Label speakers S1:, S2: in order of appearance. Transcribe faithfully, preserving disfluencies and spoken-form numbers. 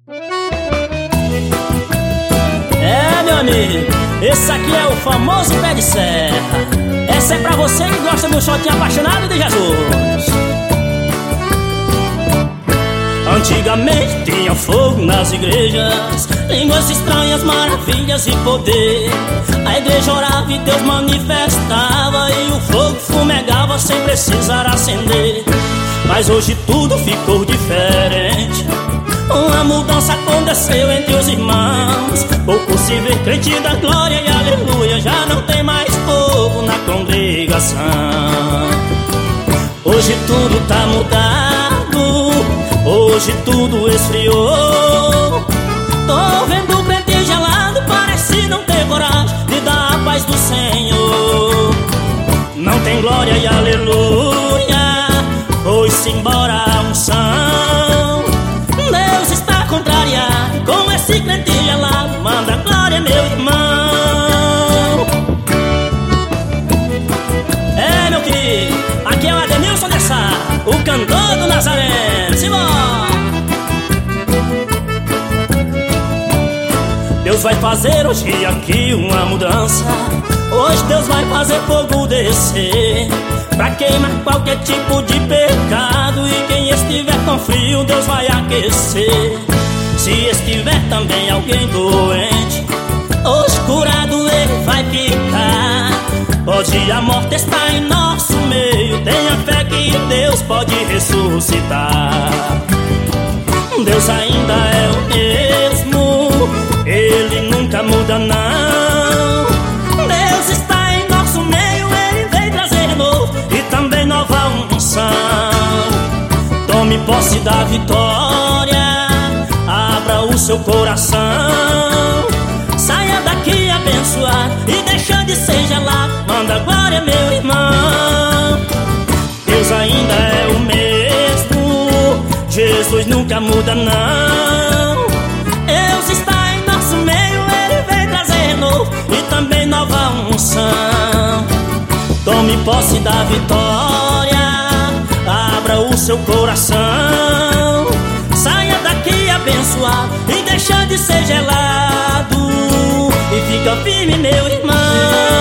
S1: É, meu amigo, esse aqui é o famoso pé de serra. Essa é pra você que gosta de um shot apaixonado de Jesus. Antigamente tinha fogo nas igrejas, línguas estranhas, maravilhas e poder. A igreja orava e Deus manifestava, e o fogo fumegava sem precisar acender. Mas hoje tudo ficou diferente. Uma mudança aconteceu entre os irmãos. Pouco se vê crente da glória e aleluia. Já não tem mais povo na congregação. Hoje tudo tá mudado, hoje tudo esfriou. Tô vendo o crente gelado, parece não ter coragem de dar a paz do Senhor. Não tem glória e aleluia, foi-se embora a unção. Deus está contrariado com esse crente gelado. Manda glória, meu irmão. É, meu querido, aqui é o Adenilson de Sá, o cantor do Nazareno. Simbora! Deus vai fazer hoje aqui uma mudança. Hoje Deus vai fazer fogo descer pra queimar qualquer tipo de pecado. E quem estiver com frio, Deus vai aquecer. Se estiver também alguém doente, hoje curado ele vai ficar. Hoje a morte está em nosso meio, tenha fé que Deus pode ressuscitar. Deus ainda é o mesmo, Ele nunca muda não. Deus está em nosso meio, Ele vem trazer novo e também nova unção. Tome posse da vitória, abra o seu coração. Saia daqui abençoado e deixa de ser gelado. Manda glória, meu irmão. Deus ainda é o mesmo, Jesus nunca muda não. Deus está em nosso meio, Ele vem trazer novo e também nova unção. Tome posse da vitória, abra o seu coração. Saia daqui abençoado e deixa de ser gelado. E fica firme, meu irmão.